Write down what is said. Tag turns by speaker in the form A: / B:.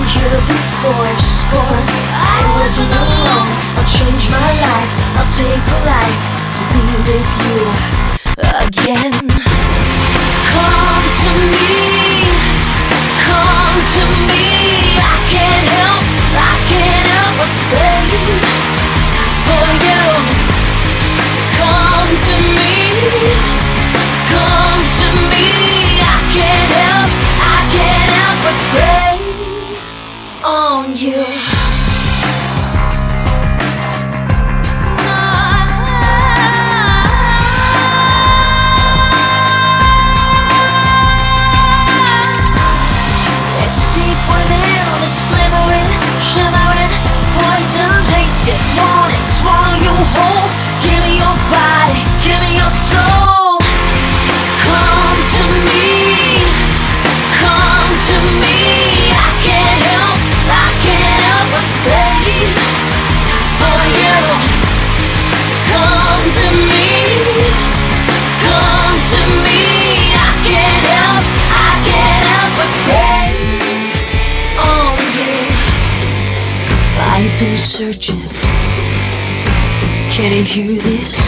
A: here before score. I wasn't alone. I'll change my life. I'll take a life to be with you again. Come to me, come to me. I can't help but pray for you. Come to me, come to me. I can't help but pray on you. It's deep within, this glimmering, shimmering poison, taste it, want it, swallow you whole. Give me your body, give me your soul. Come to me, come to me. I can't help but pray for you. Come to me, come to me. I can't help but pray on you. I've been searching. Can you hear this?